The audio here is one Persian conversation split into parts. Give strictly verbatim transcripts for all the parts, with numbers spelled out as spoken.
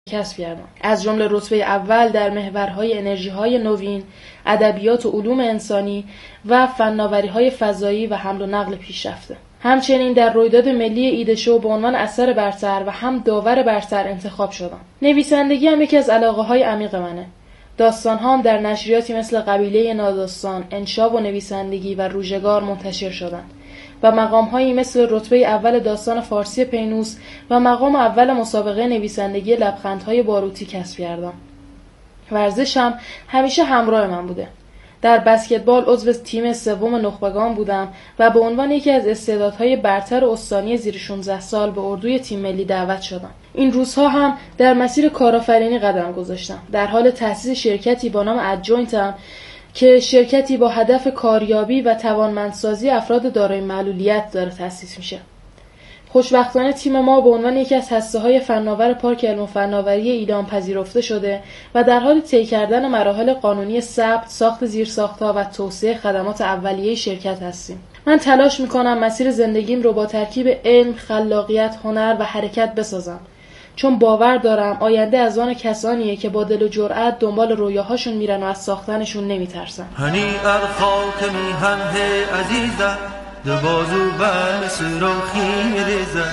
کسب کردم. از جمله رتبه اول در محورهای انرژی‌های نوین، ادبیات و علوم انسانی و فناوری‌های فضایی و حمل و نقل پیشرفته. همچنین در رویداد ملی ایده شو به عنوان اثر برتر و هم داور برتر انتخاب شدم. نویسندگی هم یکی از علاقه‌های عمیق منه. داستان‌هام در نشریاتی مثل قبیله ناداستان، انشاب و نویسندگی و روزگار منتشر شدند و مقام‌هایی مثل رتبه اول داستان فارسی پینوس و مقام اول مسابقه نویسندگی لبخندهای باروتی کسب کردم. ورزشم همیشه همراه من بوده. در بسکتبال عضو تیم سوم نخبگان بودم و به عنوان یکی از استعدادهای برتر استانی زیر شانزده سال به اردوی تیم ملی دعوت شدم. این روزها هم در مسیر کارآفرینی قدم گذاشتم. در حال تأسیس شرکتی با نام ادجوینتم که شرکتی با هدف کاریابی و توانمندسازی افراد دارای معلولیت داره تأسیس میشه. خوشبختانه تیم ما به عنوان یکی از هسته‌های فناور پارک علم و فناوری ایلام پذیرفته شده و در حال طی کردن مراحل قانونی ثبت، ساخت زیرساخت‌ها و توسعه خدمات اولیه شرکت هستیم. من تلاش می‌کنم مسیر زندگیم رو با ترکیب علم، خلاقیت، هنر و حرکت بسازم. چون باور دارم آینده از آن کسانیه که با دل و جرأت دنبال رویاهاشون میرن و از ساختنشون نمیترسن. هنی ارخاک میهن عزیزه دو بازو بر سراخی میریزه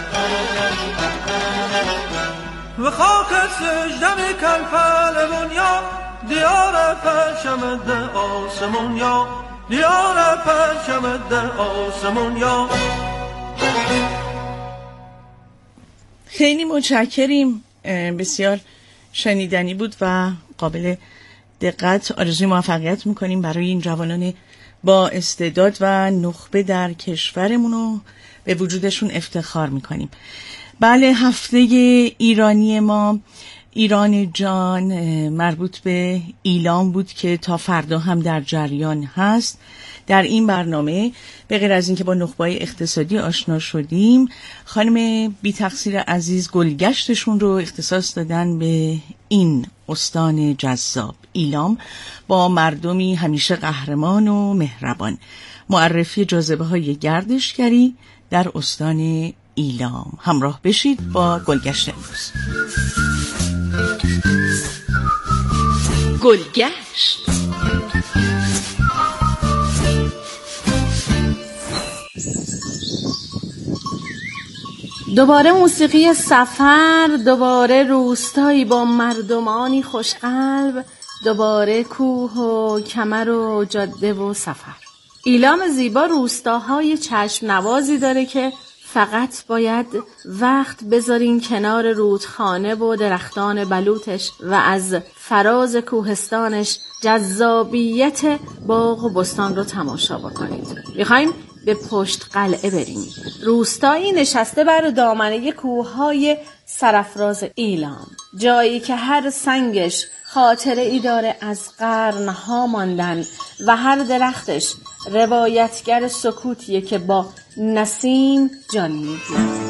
و خاک سجده میکن پهلوان یا دیار پرچمد آسمون یا دیار پرچمد آسمون یا. خیلی متشکریم، بسیار شنیدنی بود و قابل دقت. آرزوی موفقیت میکنیم برای این جوانان با استعداد و نخبه در کشورمون رو به وجودشون افتخار میکنیم. بله، هفته ایرانی ما ایران جان مربوط به ایلام بود که تا فردا هم در جریان هست. در این برنامه به غیر از اینکه با نخبه‌های اقتصادی آشنا شدیم، خانم بی تقصیر عزیز گلگشتشون رو اختصاص دادن به این استان جذاب ایلام با مردمی همیشه قهرمان و مهربان. معرفی جاذبه‌های گردشگری در استان ایلام. همراه بشید با گلگشت امروز. گلگشت. دوباره موسیقی سفر، دوباره روستایی با مردمانی خوشقلب، دوباره کوه و کمر و جاده و سفر. ایلام زیبا روستاهای چشم نوازی داره که فقط باید وقت بذارین کنار رودخانه و درختان بلوطش و از فراز کوهستانش جذابیت باغ و بستان رو تماشا بکنید. میخوایم به پشت قلعه بریم. روستایی نشسته بر دامنه کوههای سرافراز ایلام، جایی که هر سنگش خاطره ای داره از قرنها ماندن و هر درختش روایتگر سکوتیه که با نسیم جان می‌گیره.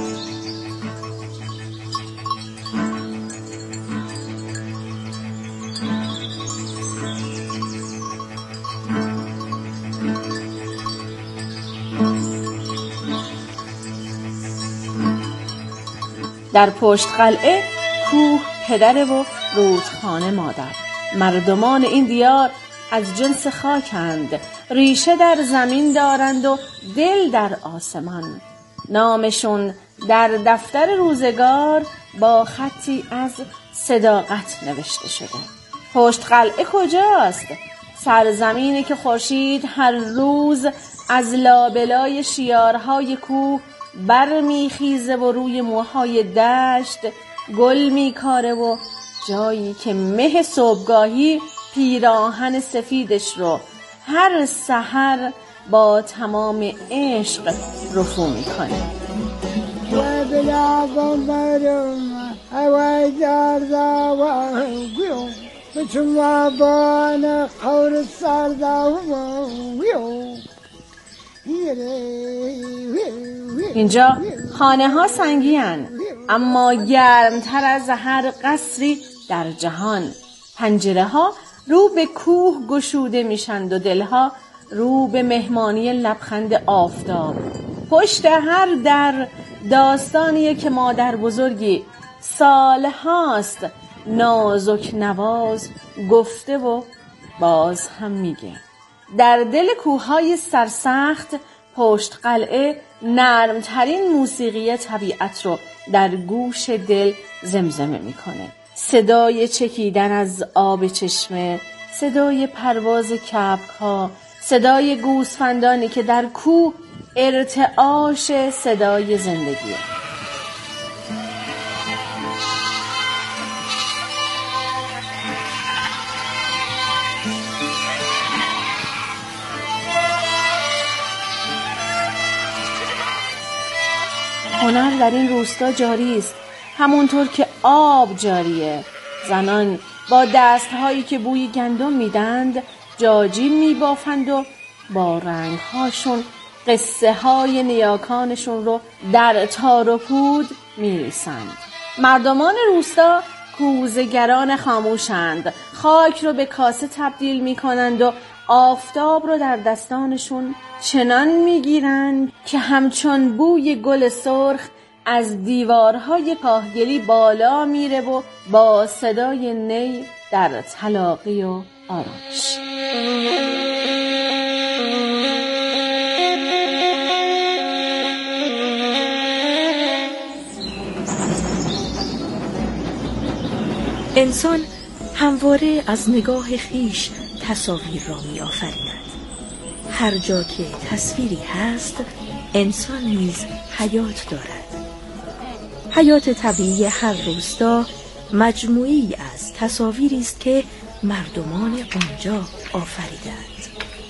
در پشت قلعه کوه پدر و رودخانه مادر. مردمان این دیار از جنس خاکند، ریشه در زمین دارند و دل در آسمان. نامشون در دفتر روزگار با خطی از صداقت نوشته شده. پشت قلعه کجاست؟ سرزمینی که خورشید هر روز از لابلای شیارهای کوه بر میخیزه و روی موهای دشت گل میکاره و جایی که مه صبحگاهی پیراهن سفیدش رو هر سحر با تمام عشق رفو میکنه. و بلا بمرم هوای داردا و گیو بچما بان خور سردا و گیو. اینجا خانه ها سنگی هن، اما گرمتر از هر قصری در جهان. پنجره ها رو به کوه گشوده میشند و دلها رو به مهمانی لبخند آفتاب. پشت هر در داستانیه که مادر بزرگی سال هاست نازک نواز گفته و باز هم میگه. در دل کوههای سرسخت پشت قلعه نرمترین موسیقی طبیعت رو در گوش دل زمزمه میکنه. صدای چکیدن از آب چشمه، صدای پرواز کبک‌ها، صدای گوسفندانی که در کوه ارتعاش صدای زندگیه. هنر در این روستا جاری است، همونطور که آب جاریه. زنان با دستهایی که بوی گندم میدند جاجیم میبافند و با رنگهاشون قصه های نیاکانشون رو در تار و پود میریسند. مردمان روستا کوزه‌گران خاموشند، خاک رو به کاسه تبدیل میکنند و آفتاب رو در دستانشون چنان میگیرند که همچون بوی گل سرخ از دیوارهای کاهگلی بالا میره و با صدای نی در تلاقی و آرامش. انسان همواره از نگاه خیش تصاویر را می آفریند. هر جا که تصویری هست انسان نیز حیات دارد. حیات طبیعی هر روستا مجموعی از تصاویری است که مردمان آنجا آفریدند.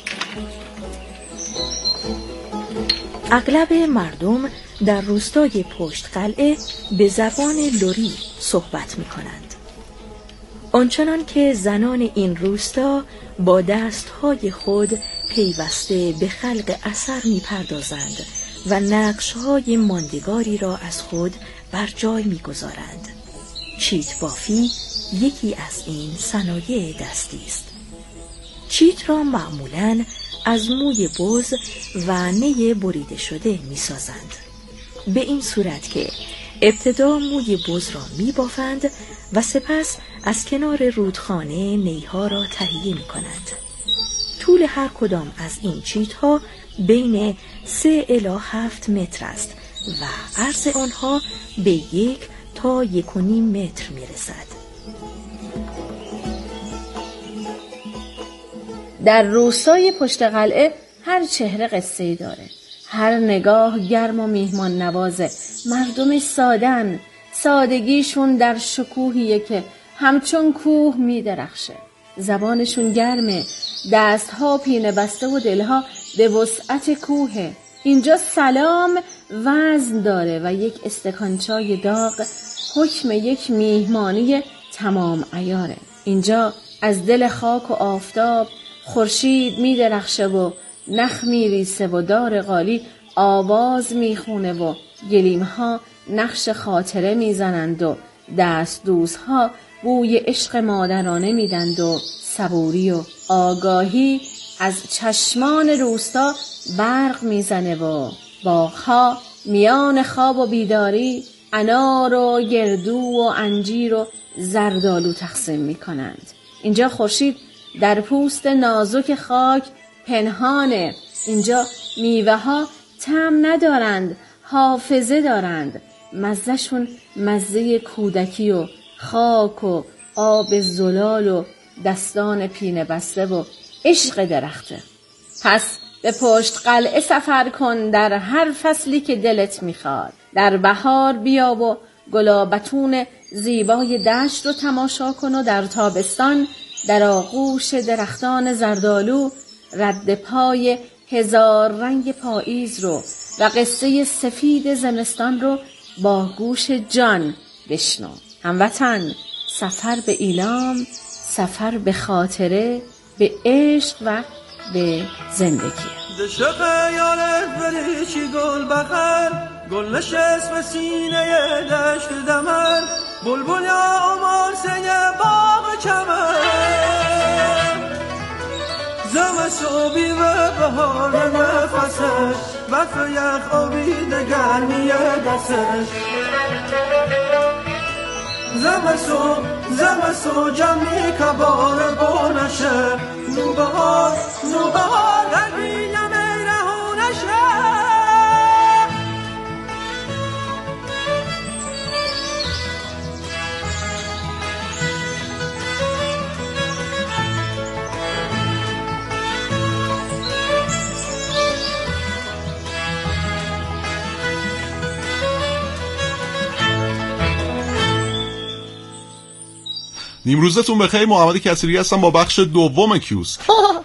اغلب مردم در روستای پشت قلعه به زبان لری صحبت می کنند. آنچنان که زنان این روستا با دستهای خود پیوسته به خلق اثر می پردازند و نقشهای ماندگاری را از خود بر جای می گذارند. چیت بافی یکی از این صنایع دستی است. چیت را معمولاً از موی بز و نی بریده شده می سازند. به این صورت که ابتدا موی بز را می بافند و سپس از کنار رودخانه نیها را تهیه می کنند. طول هر کدام از این چیت ها بین سه الی هفت متر است و عرض آنها به یک تا یک و نیم متر می رسد. در روستای پشت قلعه هر چهره قصه‌ای داره. هر نگاه گرم و میهمان نوازه. مردم سادن، سادگیشون در شکوهیه که همچون کوه می درخشه. زبانشون گرمه، دستها پینه بسته و دلها به وسعت کوه. اینجا سلام وزن داره و یک استکان چای داغ حکم یک میهمانی تمام عیاره. اینجا از دل خاک و آفتاب خورشید می درخشه و نخ می ریسه و دار قالی آواز می خونه و گلیمها نقش خاطره می زنند و دست دوزها بوی عشق مادرانه می دند و صبوری و آگاهی از چشمان روستا برق می زنه و باغها میان خواب و بیداری انار و گردو و انجیر و زردالو تقسیم می کنند. اینجا خورشید در پوست نازک خاک پنهانه. اینجا میوه ها طعم ندارند، حافظه دارند. مزهشون مزه کودکی و خاک و آب زلال و دستان پینه بسته و عشق درخته. پس به پشت قلعه سفر کن در هر فصلی که دلت میخواد. در بهار بیا و گلابتون زیبای دشت رو تماشا کن و در تابستان در آغوش درختان زردالو رد پای هزار رنگ پاییز رو و قصه سفید زمستان رو با گوش جان بشنو. هموطن، سفر به ایلام، سفر به خاطره، به عشق و به زندگی. دشق یالت بریشی گل بخر، گل نشست به سینه دشت دمر، بلبل یا اماسه باغ چمن، زم صوبی و بهار نفسش، برف یخ آبیده گرمی دستش. زم صبح زم و جمعی کبار بونشه نوبهار نوبهار قلبیم رهونشه نیمروزتون بخیر. محمد کثیری هستم با بخش دوم کیوسک.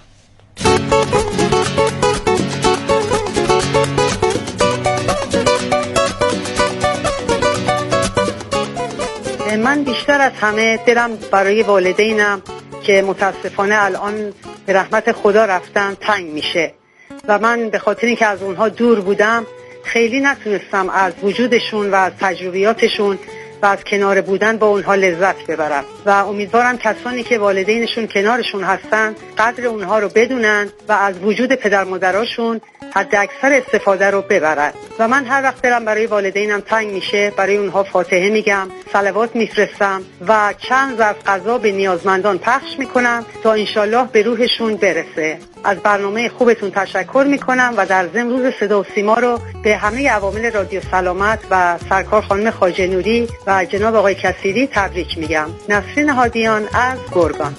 من بیشتر از همه دلم برای والدینم که متاسفانه الان به رحمت خدا رفتن تنگ میشه و من به خاطر اینکه از اونها دور بودم خیلی نتونستم از وجودشون و از تجربیاتشون و از کنار بودن با اونها لذت ببرم و امیدوارم کسانی که والدینشون کنارشون هستن قدر اونها رو بدونن و از وجود پدر مادراشون حد اکثر استفاده رو ببرن و من هر وقت دلم برای والدینم تنگ میشه برای اونها فاتحه میگم، صلوات میفرستم و چند ظرف غذا به نیازمندان پخش میکنم تا انشالله به روحشون برسه. از برنامه خوبتون تشکر میکنم و در ضمن روز صدا و سیما رو به همه عوامل رادیو سلامت و سرکار خانم خواجه نوری و جناب آقای کثیری تبریک میگم. نسرین هادیان از گرگان.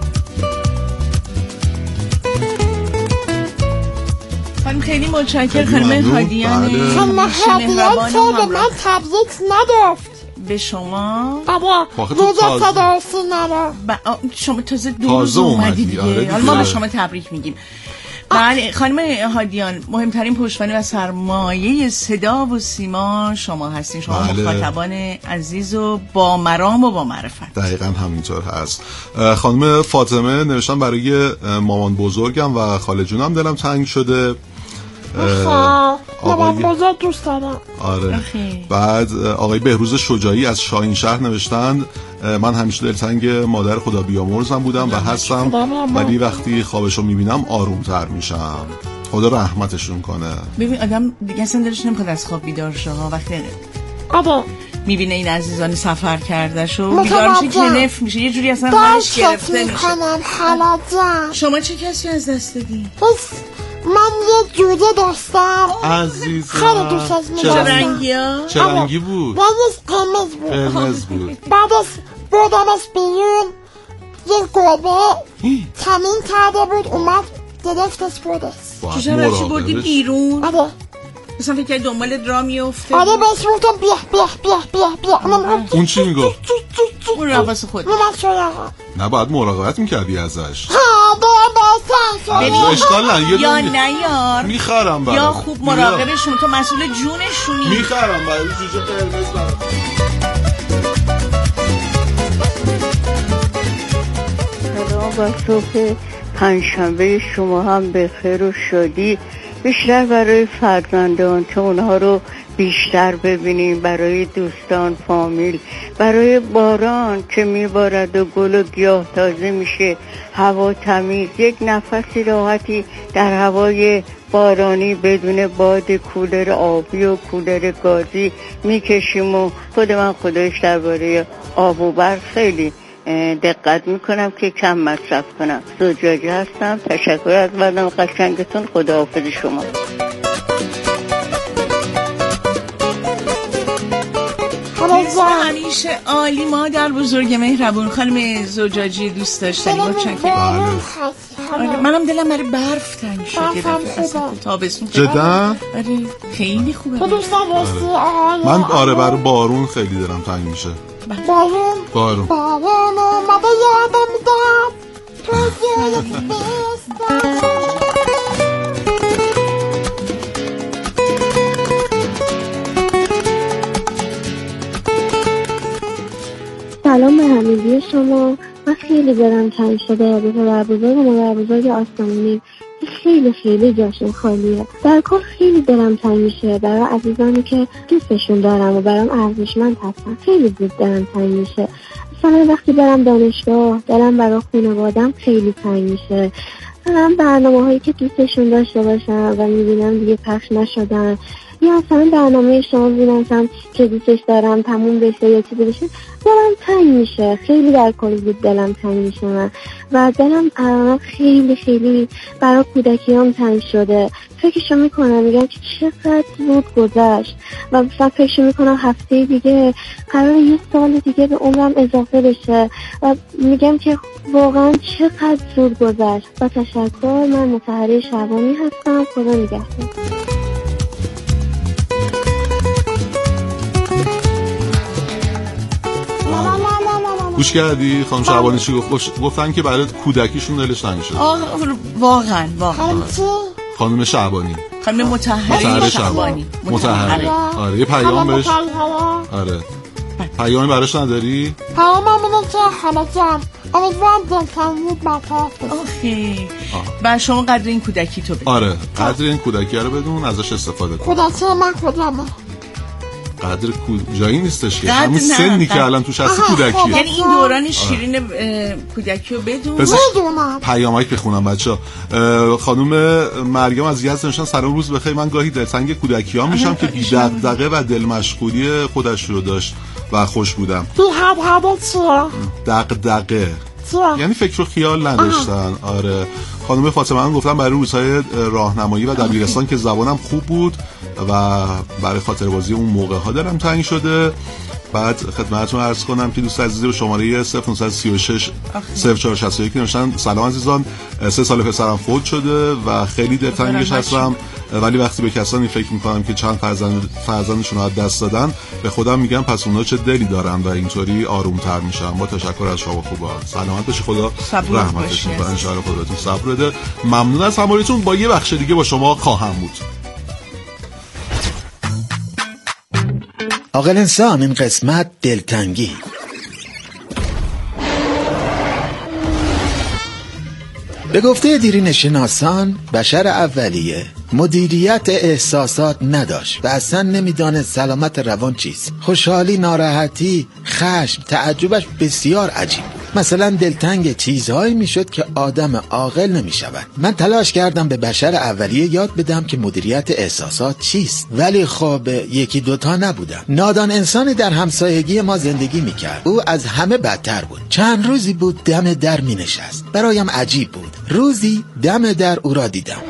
خانم خیلی متشکرم خانم هادیان. خانم هادیان چرا به من تبریک نداشت؟ به شما؟ بابا روز صدا و سیما رو شما تازه دو روز اومدی دیگه. حالا ما به شما تبریک میگیم. بله خانم هادیان، مهمترین پشتوانه و سرمایه صدا و سیما شما هستین. شما بله. مخاطبان عزیز و با مرام و با معرفت. دقیقاً همینطور هست. خانم فاطمه نوشتن برای مامان بزرگم و خاله جونم دلم تنگ شده. مامان بزرگ دوست دارم. آره. اخی. بعد آقای بهروز شجاعی از شاهین شهر نوشتن من همیشه دلتنگ مادر خدا بیامرزم بودم و هستم، ولی وقتی خوابشو میبینم آرومتر میشم. خدا رحمتشون کنه. ببین آدم دیگه اصلا دلش نمیخواد از خواب بیدار شه ها. وقتی آبا میبینه این عزیزان سفر کرده شو بیدار میشه کنف میشه، یه جوری اصلا منش گرفته میشه. شما چه کسی از دست دادی؟ من یه جوجه داشتم عزیزم. خیلی دوست از میداشتم. چه رنگی ها؟ چه رنگی بود؟ بعدش قرمز بود. قرمز بود. بعدش بردمش بیرون یه گربه تمین کرده بود اومد گرفتش بودش. چه بچه بردی بیرون؟ آره مثلا فکر کنی دنبال درا میفته. آره بهش گفتم بیا بیا بیا بیا بیا. اون چی میگو؟ اون رفاس خود نه باید مراقبت میکردی ازش. ببین اشکال نه یا نیار میخرم برای یا خوب مراقبشون، تو مسئول جونشونی. میخرم برای جوجه قرمز برای. سلام و صبح پنجشنبه شما هم به خیر و شادی، بیشتر برای فرزندان که اونها رو بیشتر ببینیم، برای دوستان، فامیل، برای باران که میبارد و گل و گیاه تازه میشه، هوا تمیز، یک نفسی راحتی در هوای بارانی بدون باد کولر آبی و کولر گازی میکشیم و خود من خودش درباره آب و برق خیلی دقت میکنم که کم مصرف کنم. زجاجی هستم. تشکر از برنامه قشنگتون. خداحافظ شما. همیشه عالی، مادر بزرگ مهربون. خانم زجاجی دوست داشتنی متشکرم. منم دلم برای برف تنگ شد اصلا تابستون. جدا؟ آره خیلی خوبه. من آره برای بارون خیلی دلم تنگ میشه. بارون بارون بارون اومده یادم داد تو زیاد سلام به همگی شما. من خیلی دلم تنگ شده به پدر بزرگ و مادر بزرگ آسمانی. خیلی خیلی جاشون خالیه. در کل خیلی دلم تنگ میشه برای عزیزانی که دوستشون دارم و برام ارزشمند هستن. خیلی زود دلم تنگ میشه. مثلا وقتی برم دانشگاه دلم برای خانوادم خیلی تنگ میشه. مثلا برنامه هایی که دوستشون داشته باشم و میبینم دیگه پخش نشدن یا مثلا برنامه شما ببینم که دوستش دارم تموم بشه یا چیزی بشه دلم تنگ میشه، خیلی در کل بود دلم تنگ میشه من و دلم خیلی خیلی برای کودکیام تنگ شده. فکرشو میکنم میگم که چقدر زود گذشت و مثلا فکرشو میکنم هفته دیگه قرار یه سال دیگه به عمرم اضافه بشه و میگم که واقعا چقدر زود گذشت. با تشکر، من مطهره شعبانی هستم. خدا نگهدار. گوش کردی خانم شعبانی چی گفت؟ گفتن که برای کودکیشون دلش تنگ شد. واقعا واقعا خانم شعبانی، خانم مطهره شعبانی، مطهره. آره یه پیام بهش. آره پیامی براش نداری؟ پیامم اینه که حالا جان امیدوارم دلتنگی برطرف بشه. آخی و شما قدر این کودکی تو بدون. آره قدر این کودکی رو بدون، ازش استفاده کن. کودکی من کدامه؟ قدر کودجایی نیستش که همون سنی که الان توش هستی کودکیه. یعنی این دوران شیرین کودکی رو بدون. بدونم پیامایی که خونم بچه ها. خانوم مریم از یزد نوشتن سلام روز بخیر، من گاهی دلتنگ کودکی ها میشم که بی دغدغه و دل مشغولی خودش رو داشت و خوش بودم. بی دغدغه چیه؟ دغدغه یعنی فکر و خیال نداشتن. آره خانم فاطمه هم گفتم برای روزهای راهنمایی و دبیرستان که زبانم خوب بود و برای خاطر بازی اون موقع ها دلم تنگ شده. بعد خدمتتون عرض کنم که دوست عزیزی رو شماره صفر نه سه شش صفر چهار شش یک نوشتن سلام عزیزان، سه سال پسرم فوت شده و خیلی دلتنگش هستم، ولی وقتی به کسانی فکر میکنم که چند فرزند فرزندشون رو از دست دادن به خودم میگم پس اونا چه دلی دارن و اینطوری آرومتر میشم. با تشکر از شما خوبا، سلامت باشی، خدا رحمتشون کنه، ان شاء الله خداتون صبر بده. ممنون از همراهیتون. با یه بخش دیگه با شما خواهم بود. عاقل انسان، این قسمت دلتنگی. به گفته دیرین شناسان بشر اولیه مدیریت احساسات نداشت و اصلا نمیدانست سلامت روان چیست. خوشحالی، ناراحتی، خشم، تعجبش بسیار عجیب. مثلا دلتنگ چیزهایی میشد که آدم عاقل نمیشود. من تلاش کردم به بشر اولیه یاد بدم که مدیریت احساسات چیست، ولی خب یکی دوتا نبودم. نادان انسانی در همسایگی ما زندگی میکرد. او از همه بدتر بود. چند روزی بود دم در مینشست. برایم عجیب بود. روزی دم در او را دیدم.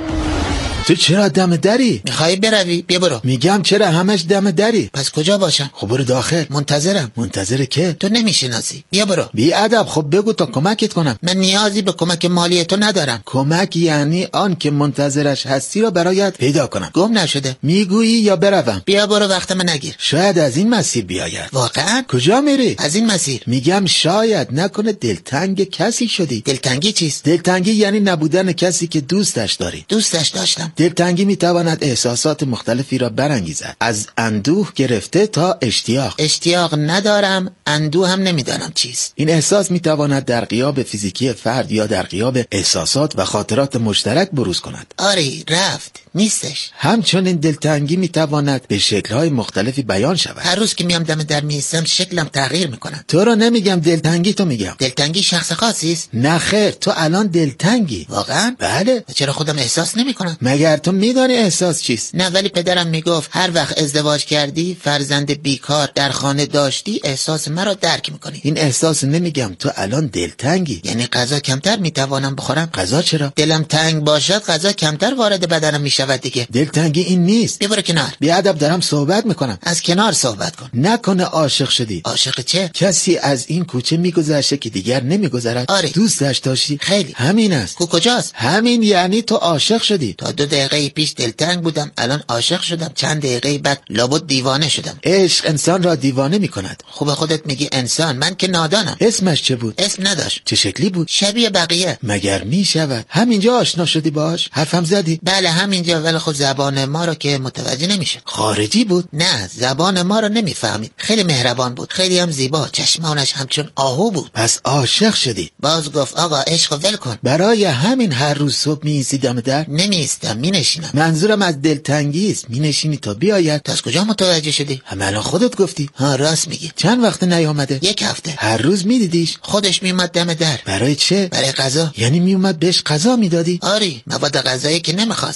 تو چرا دم دری؟ میخوایی بروی؟ بیا برو. میگم چرا همش دم دری؟ پس کجا باشم؟ خب برو داخل. منتظرم. منتظر که؟ تو نمیشناسی. بیا برو. بی ادب. خب بگو تا کمکت کنم. من نیازی به کمک مالی تو ندارم. کمک یعنی آن که منتظرش هستی را برایت پیدا کنم. گم نشده. میگویی یا بروم؟ بیا برو، وقت من نگیر. شاید از این مسیر بیاید. واقعا؟ کجا میری؟ از این مسیر. میگم شاید نکنه دلتنگ کسی شدی. دلتنگی چیست؟ دلتنگی یعنی نبودن کسی که دوستش داری. دوستش داشتم. دلتنگی میتواند احساسات مختلفی را برانگیزد، از اندوه گرفته تا اشتیاق. اشتیاق ندارم، اندوه هم نمیدانم چیست. این احساس میتواند در غیاب فیزیکی فرد یا در غیاب احساسات و خاطرات مشترک بروز کند. آری رفت، نیستش. همچنین دلتنگی میتواند به شکل‌های مختلفی بیان شود. هر روز که میام دم در میستم شکلم تغییر میکنه. تو رو نمیگم دلتنگی، تو میگم. دلتنگی شخص خاصی است؟ نه خیر، تو الان دلتنگی. واقعا؟ بله. چرا خودم احساس نمیکنم؟ مگر تو میدانی احساس چیست؟ نه، ولی پدرم میگفت هر وقت ازدواج کردی، فرزند بیکار در خانه داشتی، احساس مرا درک میکنی. این احساس نمیگم، تو الان دلتنگی. یعنی غذا کمتر میتوانم بخورم؟ غذا چرا؟ دلم تنگ باشد غذا کمتر وارد بدنم میشود دیگه. دلتنگی این نیست. ببر کنار. بی ادب دارم صحبت میکنم. از کنار صحبت کن. نکنه عاشق شدی. عاشق چه؟ کسی از این کوچه میگذشته که دیگر نمیگذرد. آره. دوستش داشتی؟ خیلی. همین است. کو کجاست؟ همین یعنی تو عاشق شدی. تا دو دقیقه پیش دلتنگ بودم، الان عاشق شدم. چند دقیقه بعد لابد دیوانه شدم. عشق انسان را دیوانه میکند. خوب خودت میگی انسان، من که نادانم. اسمش چه بود؟ اسم نداشت. چه شکلی بود؟ شبیه بقیه. مگر میشود همینجا آشنا شدی باش؟ حرفم زدی؟ بله همینجا، ولی خود زبان ما رو که متوجه نمیشه. خارجی بود؟ نه، زبان ما رو نمیفهمید. خیلی مهربان بود، خیلی هم زیبا، چشمانش همچون آهو بود. پس عاشق شدی؟ باز گفت آقا عشق ول کن. برای همین هر روز صبح میایستی دم در؟ نمیایستم، مینشینم. منظورم از دلتنگی است، مینشینی تا بیاید. تو از کجا متوجه شدی؟ همه الان خودت گفتی. ها راست میگی. چند وقت نیامده؟ یک هفته. هر روز میدیدیش؟ خودش میومد دم در. برای چه؟ برای غذا. یعنی میومد بهش غذا میدادی؟ آری، مواد غذایی که نمیخواست. یعنی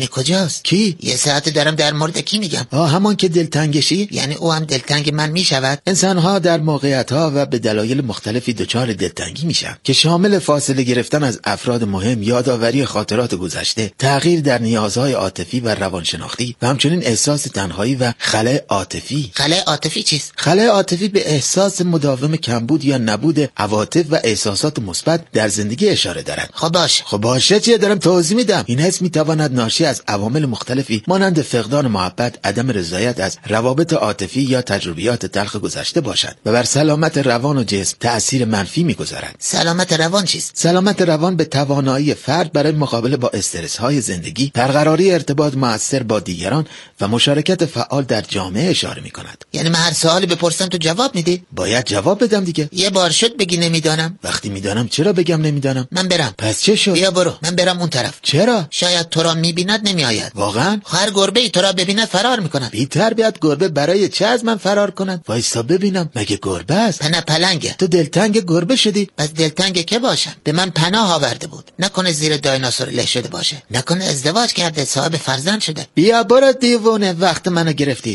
کجاست؟ کی؟ یه ساعت دارم در مورد کی میگم. آه همان که دلتنگشی؟ یعنی او هم دلتنگ من میشود؟ انسان‌ها در موقعیت‌ها و به دلایل مختلفی دچار دلتنگی میشن که شامل فاصله گرفتن از افراد مهم، یادآوری خاطرات گذشته، تغییر در نیازهای عاطفی و روانشناختی و همچنین احساس تنهایی و خلأ عاطفی. خلأ عاطفی چیست؟ خلأ عاطفی به احساس مداوم کمبود یا نبود عواطف و احساسات مثبت در زندگی اشاره دارد. خب باشه. خب باشه چیه؟ دارم توضیح میدم. این حس میتواند ناشی از عوامل مختلفی مانند فقدان محبت، عدم رضایت از روابط عاطفی یا تجربیات تلخ گذشته باشد و بر سلامت روان و جسم تأثیر منفی میگذارد. سلامت روان چیست؟ سلامت روان به توانایی فرد برای مقابله با استرس‌های زندگی، برقراری ارتباط مؤثر با دیگران و مشارکت فعال در جامعه اشاره میکند. یعنی من هر سوالی بپرسم تو جواب میدی؟ باید جواب بدم دیگه. یه بار شد بگی نمیدانم. وقتی میدانم چرا بگم نمیدانم؟ من برم. پس چه شد؟ بیا برو، من برم اون طرف. چرا؟ شاید تو را میبیند نمیآید. واقعا؟ هر گربه ای تو را ببیند فرار میکند. بی تربیت گربه برای چه از من فرار کند؟ وایسا ببینم، مگه گربه است؟ نه پلنگه. تو دلتنگ گربه شدی؟ بس دلتنگ که باشم؟ به من پناه آورده بود. نکنه زیر دایناسور له شده باشه. نکنه ازدواج کرده، صاحب فرزند شده. بیا برو دیوونه، وقت منو گرفتی.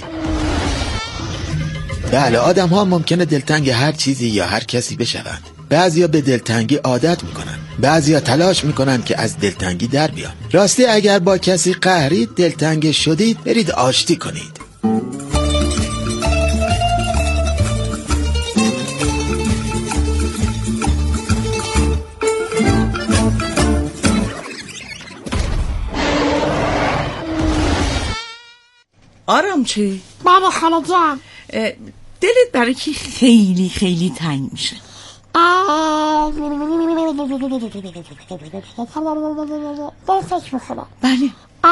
بله، آدم ها ممکنه دلتنگ هر چیزی یا هر کسی بشوند. بعضیا به دلتنگی عادت میکنن، بعضیا تلاش میکنن که از دلتنگی در بیان. راستی اگر با کسی قهرید، دلتنگ شدید، برید آشتی کنید. آرام چه؟ بله خاله جان. دلت برای کی خیلی خیلی تنگ میشه؟ بله.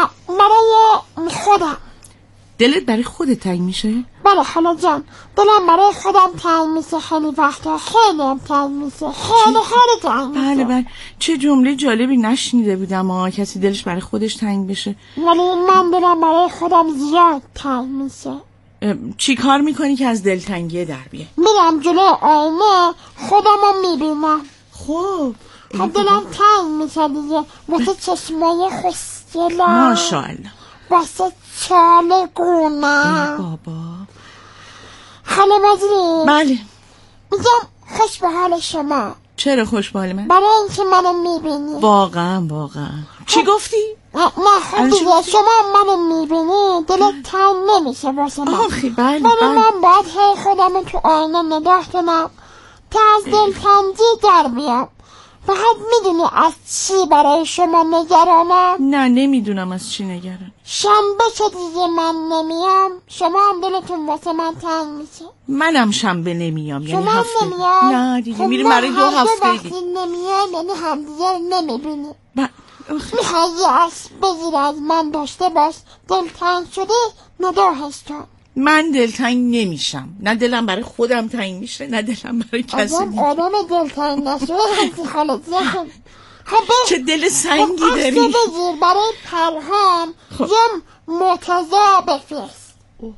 برای خودم. دلت برای خودت تنگ میشه؟ بله خاله جان، دلم برای خودم تنگ میشه. خیلی وقتا خیلی هم تنگ میشه. خیلی خیلی تنگ میشه. بله بله، چه جمله جالبی نشنیده بودم. آه کسی دلش برای خودش تنگ بشه. ولی من دلم برای خودم زیاد تنگ میشه. چی کار میکنی که از دلتنگی در بیای؟ میرم جلو آینه خودم رو میبینم. خب خب دلم تنگ میشه دیگه، واسه چشمای خوشگلم، ماشاءالله، واسه چال گونه. بابا خاله مجری. بله. میگم خوش به حال شما. چرا خوش به حال من؟ برای اینکه منو میبینی. واقعا واقعا. چی گفتی؟ نه خب دیگه شما منو میبینی دلت تنگ نمیشه واسه من. آخی بله بله. بله. من باید هی خودمو تو آینه نگاه کنم تا از دلتنگی در بیام. فقط میدونی از چی برای شما نگرانم؟ نه نمیدونم از چی نگران. شنبه که دیگه من نمیام شما هم دلتون واسه من تنگ میشه. منم شنبه نمیام، یعنی شما هفته. نمیام؟ نه دیگه خب میریم برای دو هفته دیگه. وقتی نمیام یعنی همدیگه نمیبینی. ب... میخوای یه عکس بگیر از من داشته باش، دلتنگ شده نگاهش کن. من دلتنگ نمیشم، نه دلم برای خودم تنگ میشه نه دلم برای کسی دیگه. آدم دلتنگ نشه هستی خاله جان. چه دل سنگی داری. عکس بگیر برای پرهام یه مرتضا بفرست.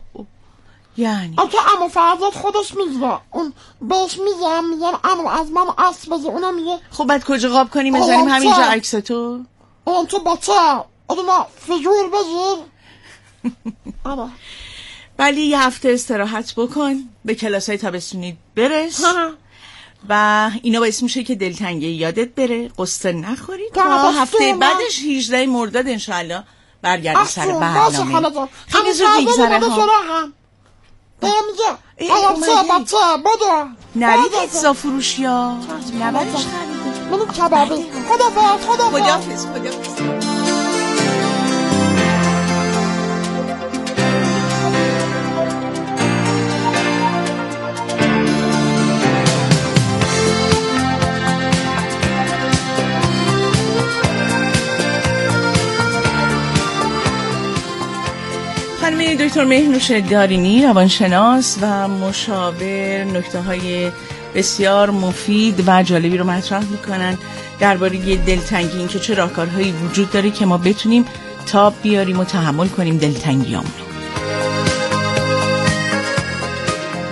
یعنی اگه عمو فرزاد خودش میگه اون بهش میگم میگم عمو از من عکس بگیر، اونم میگه خب بعد کجا قاب کنیم بذاریم همینجا عکس تو؟ اون تو بچه اگه ما فیگور بگیر. آره. ولی یه هفته استراحت بکن، به کلاسای تابستونی برس و اینا باعث میشه که دلتنگی یادت بره، قصه نخوری تا هفته بعدش هجدهم مرداد انشالله برگردی سر برنامه. خیلی زود میگذره ها. بچه بچه بودو نرید اجزا فروش یا نبرش خریده منو کبابی. خدافظ خدافظ خدافظ. خانم دکتر مهنوش دارینی، روانشناس و مشاور، نکته‌های بسیار مفید و جالبی رو مطرح میکنن درباره دلتنگی، این که چه راهکارهایی وجود داره که ما بتونیم تاب بیاریم و تحمل کنیم دلتنگیامون.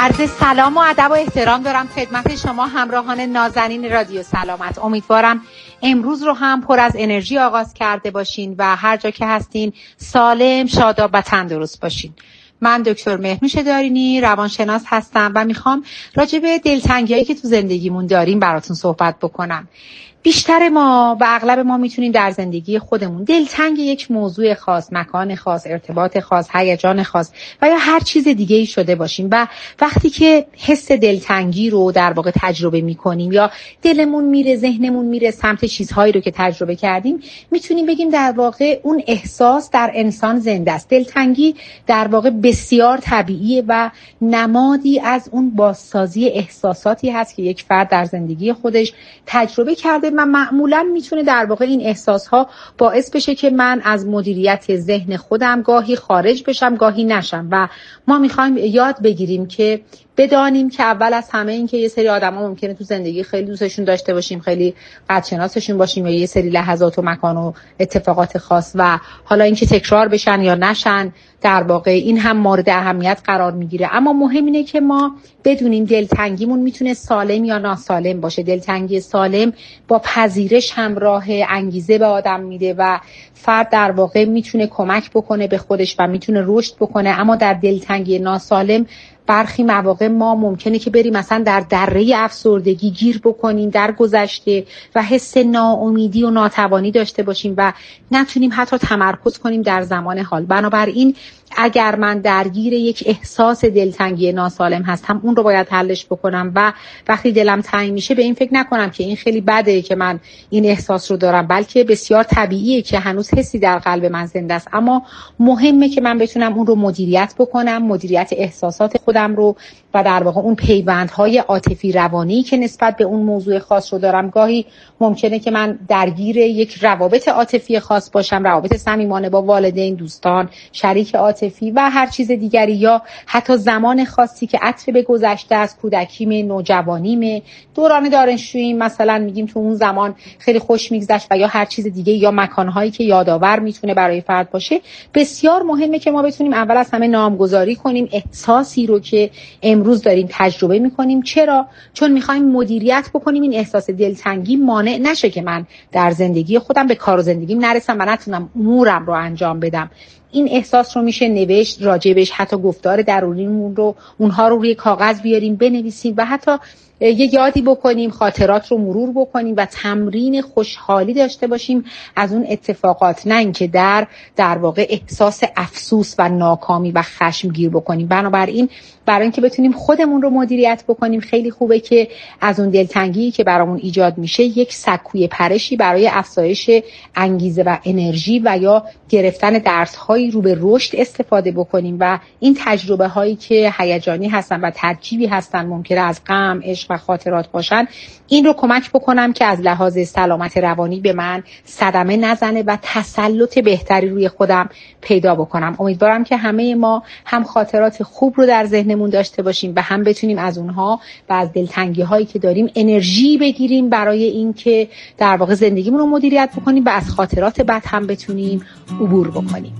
عرض سلام و ادب و احترام دارم خدمت شما همراهان نازنین رادیو سلامت. امیدوارم امروز رو هم پر از انرژی آغاز کرده باشین و هر جا که هستین سالم، شاداب و تندرست باشین. من دکتر مهنوش دارینی روانشناس هستم و میخوام راجع به دلتنگی‌هایی که تو زندگیمون داریم براتون صحبت بکنم. بیشتر ما و اغلب ما میتونیم در زندگی خودمون دلتنگ یک موضوع خاص، مکان خاص، ارتباط خاص، هیجان خاص و یا هر چیز دیگه ای شده باشیم و وقتی که حس دلتنگی رو در واقع تجربه میکنیم یا دلمون میره، ذهنمون میره سمت چیزهایی رو که تجربه کردیم، میتونیم بگیم در واقع اون احساس در انسان زنده است. دلتنگی در واقع بسیار طبیعیه و نمادی از اون بازسازی احساساتی هست که یک فرد در زندگی خودش تجربه کرده. من معمولا میتونه در واقع این احساس ها باعث بشه که من از مدیریت ذهن خودم گاهی خارج بشم، گاهی نشم و ما میخوایم یاد بگیریم که بدانیم که اول از همه این که یه سری آدما ممکنه تو زندگی خیلی دوستشون داشته باشیم، خیلی قدرشناسشون باشیم یا یه سری لحظات و مکان و اتفاقات خاص و حالا اینکه تکرار بشن یا نشن در واقع این هم مورد اهمیت قرار میگیره. اما مهم اینه که ما بدونیم دلتنگیمون میتونه سالم یا ناسالم باشه. دلتنگی سالم با پذیرش همراه، انگیزه به آدم میده و فرد در واقع میتونه کمک بکنه به خودش و میتونه رشد بکنه. اما در دلتنگی ناسالم برخی مواقع ما ممکنه که بریم مثلا در دره افسردگی گیر بکنیم در گذشته و حس ناامیدی و ناتوانی داشته باشیم و نتونیم حتی تمرکز کنیم در زمان حال. بنابراین اگر من درگیر یک احساس دلتنگی ناسالم هستم اون رو باید حلش بکنم و وقتی دلم تنگ میشه به این فکر نکنم که این خیلی بده که من این احساس رو دارم، بلکه بسیار طبیعیه که هنوز حسی در قلب من زنده است. اما مهمه که من بتونم اون رو مدیریت بکنم، مدیریت احساسات خودم رو و در واقع اون پیوندهای عاطفی روانی که نسبت به اون موضوع خاص رو دارم. گاهی ممکنه که من درگیر یک روابط عاطفی خاص باشم، روابط صمیمانه با والدین، دوستان، شریک عاطفی و هر چیز دیگری، یا حتی زمان خاصی که عطف به گذشته از کودکیم، نوجوانیم، دوران دانشجویی مثلا میگیم تو اون زمان خیلی خوش میگذشت و یا هر چیز دیگه یا مکانهایی که یادآور میتونه برای فرد باشه. بسیار مهمه که ما بتونیم اول از همه نامگذاری کنیم احساسی رو که امروز داریم تجربه میکنیم. چرا؟ چون میخوایم مدیریت بکنیم این احساس دلتنگی مانع نشه که من در زندگی خودم به کار و زندگیم نرسم و نتونم امورم رو انجام بدم. این احساس رو میشه نوشت راجبش، حتی گفتار درونیمون رو اونها رو روی کاغذ بیاریم، بنویسیم و حتی یه یادی بکنیم، خاطرات رو مرور بکنیم و تمرین خوشحالی داشته باشیم از اون اتفاقات، نه اینکه در در واقع احساس افسوس و ناکامی و خشم گیر بکنیم. بنابراین برای اینکه بتونیم خودمون رو مدیریت بکنیم خیلی خوبه که از اون دلتنگی که برامون ایجاد میشه یک سکوی پرشی برای افزایش انگیزه و انرژی و یا گرفتن درس‌هایی رو به رشد استفاده بکنیم و این تجربه هایی که هیجانی هستن و ترکیبی هستن ممکنه از غم، عشق و خاطرات باشن، این رو کمک بکنم که از لحاظ سلامت روانی به من صدمه نزنه و تسلط بهتری روی خودم پیدا بکنم. امیدوارم که همه ما هم خاطرات خوب رو در ذهنمون داشته باشیم و هم بتونیم از اونها و از دلتنگی هایی که داریم انرژی بگیریم برای اینکه در واقع زندگیمون رو مدیریت بکنیم و از خاطرات بد هم بتونیم عبور بکنیم.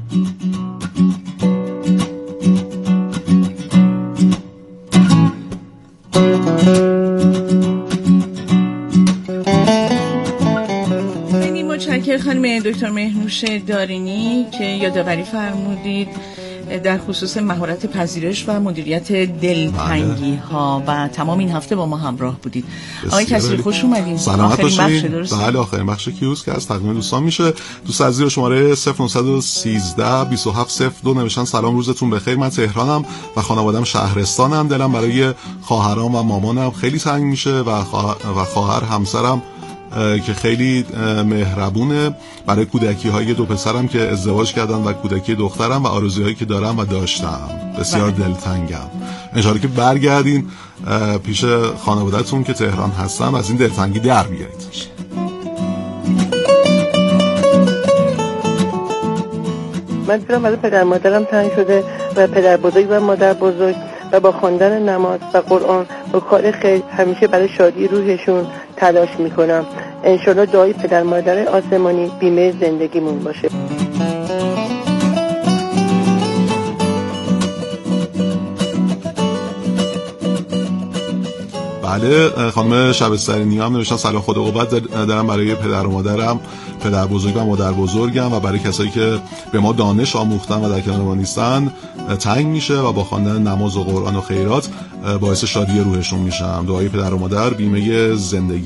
خیلی متشکرم خانم دکتر مهنوش دارینی که یادآوری فرمودید در خصوص مهارت پذیرش و مدیریت دلتنگی ها و تمام این هفته با ما همراه بودید. آقای کسری خوش اومدین. سلامت باشید. بله آخرین بخش کیوز که از تقدیم دوستان میشه. دوست عزیز شماره صفر نه یک سه بیست و هفت صفر دو نوشتن سلام روزتون بخیر، من تهرانم و خانواده‌ام شهرستانم. دلم برای خواهرام و مامانم خیلی تنگ میشه و خواهر و خواهر همسرم که خیلی مهربونه. برای کودکی های دو پسرم که ازدواج کردن و کودکی دخترم و آرزوهایی که دارم و داشتم. بسیار دلتنگم. انشالله که برگردین پیش خانواده‌تون که تهران هستن از این دلتنگی در بیایید. من دلم برای پدر مادرم تنگ شده و پدر بزرگ و مادر بزرگ و با خواندن نماز و قرآن و کار خیر همیشه برای شادی روحشون تلاش میکنم. انشالله دعای پدر مادر آسمانی بیمه زندگیمون باشه. بله، خانم شبسترینی هم نوشتن سلام خدا قوت دارم برای پدر و مادرم، پدر بزرگ و مادر بزرگم و برای کسایی که به ما دانش آموختن و در کنار ما نیستن تنگ میشه و با خواندن نماز و قرآن و خیرات باعث شادی روحشون میشم. دعای پدر و مادر بیمه زندگی.